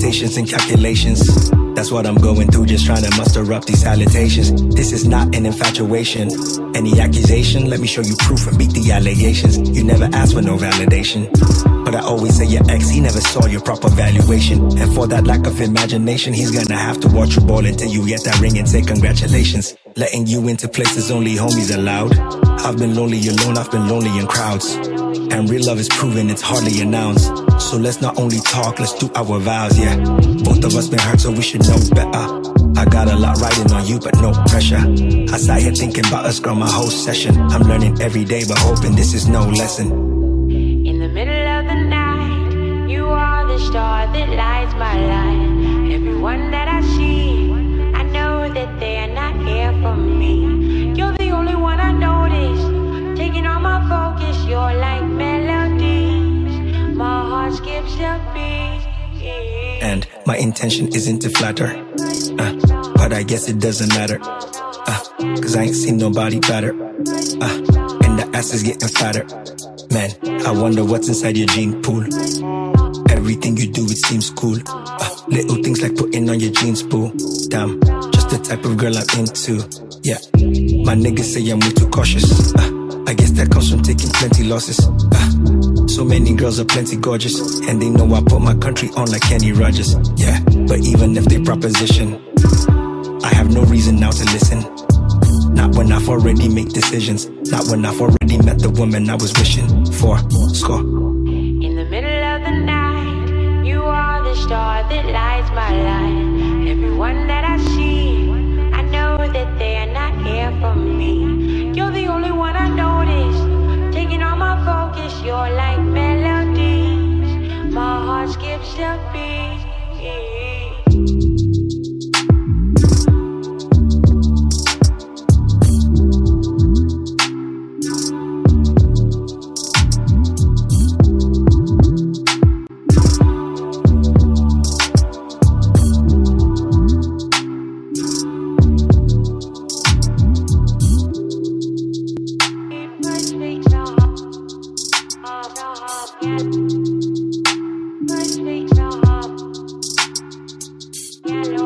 Meditations and calculations. That's what I'm going through, just trying to muster up these salutations. This is not an infatuation. Any accusation, let me show you proof and beat the allegations. You never asked for no validation, but I always say your ex, he never saw your proper valuation. And for that lack of imagination, he's gonna have to watch you ball until you get that ring and say congratulations. Letting you into places only homies allowed. I've been lonely alone, I've been lonely in crowds. And real love is proven, it's hardly announced. So let's not only talk, let's do our vows, yeah. Both of us been hurt, so we should know better. I got a lot riding on you, but no pressure. I sat here thinking about us, girl, my whole session. I'm learning every day, but hoping this is no lesson. In the middle of the night, you are the star that lights my life. Everyone that I see, I know that they are not here for me. You're the only one I notice, taking all my focus. You're like melodies, my heart skips a beat. And my intention isn't to flatter, but I guess it doesn't matter, cause I ain't seen nobody better, and the ass is getting fatter. Man, I wonder what's inside your gene pool. Everything you do, it seems cool. Little things like putting on your jeans, boo. Damn, just the type of girl I'm into. Yeah, my niggas say I'm way too cautious. I guess that comes from taking plenty losses. So many girls are plenty gorgeous, and they know I put my country on like Kenny Rogers. Yeah, but even if they proposition, I have no reason now to listen. Not when I've already made decisions. Not when I've already met the woman I was wishing for. Score. In the middle of the night, you are the star that lights my life. Everyone that I see, I know that they are not here for me. You're the only one I notice, taking all my focus. You're like melodies, my heart skips a beat. Yeah.